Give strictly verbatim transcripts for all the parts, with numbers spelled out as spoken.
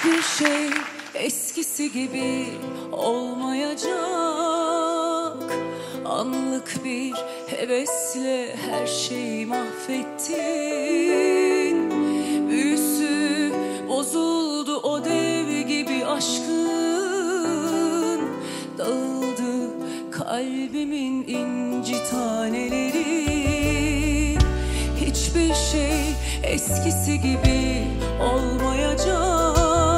Hiçbir şey eskisi gibi olmayacak. Anlık bir hevesle her şeyi mahvettin. Büyüsü bozuldu o dev gibi aşkın. Dağıldı kalbimin inci taneleri. Hiçbir şey eskisi gibi olmayacak.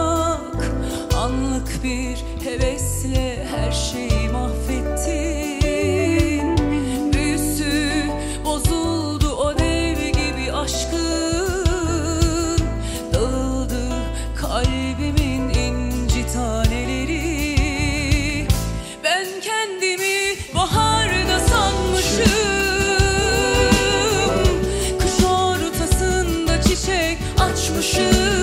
Anlık bir hevesle her şeyi mahvettin. Büyüsü bozuldu o dev gibi aşkın. Dağıldı kalbimin inci taneleri. Ben kendimi baharda sanmışım. Kış ortasında çiçek açmışım.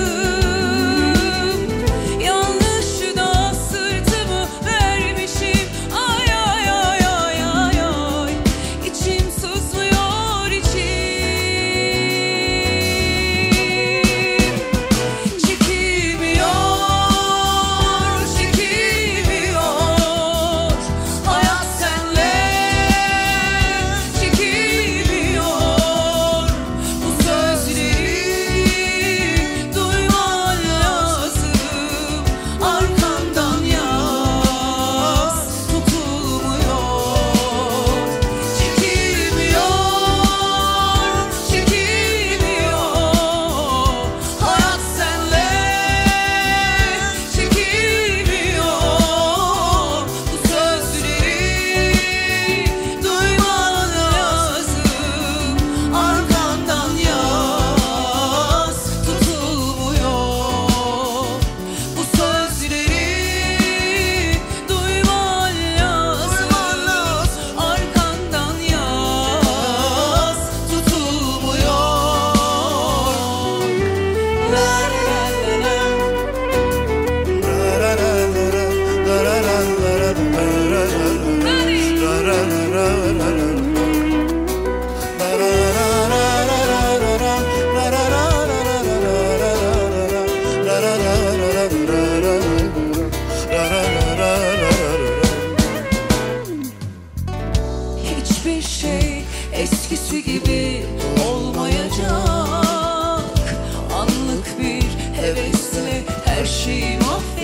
Hiçbir şey eskisi gibi olmayacak. Anlık bir hevesle her şeyi mahvedecek.